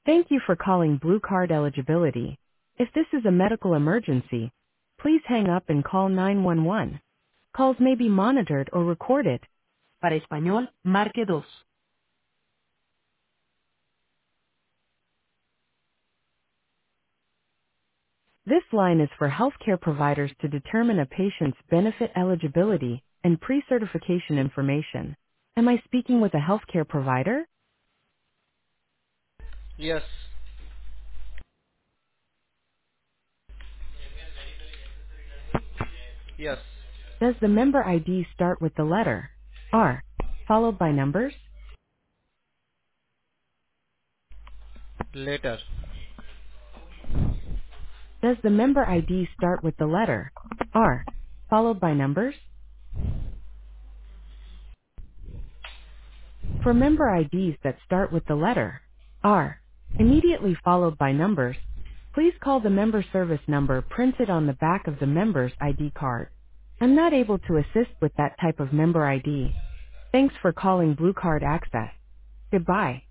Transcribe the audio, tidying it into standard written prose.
Thank you for calling Blue Card Eligibility. If this is a medical emergency, please hang up and call 911. Calls may be monitored or recorded. Para español, marque dos. This line is for healthcare providers to determine a patient's benefit eligibility and pre-certification information. Am I speaking with a healthcare provider? Yes. Yes. Does the member ID start with the letter R, followed by numbers? Later. Does the member ID start with the letter R, followed by numbers? For member IDs that start with the letter R, immediately followed by numbers, please call the member service number printed on the back of the member's ID card. I'm not able to assist with that type of member ID. Thanks for calling Blue Card Access. Goodbye.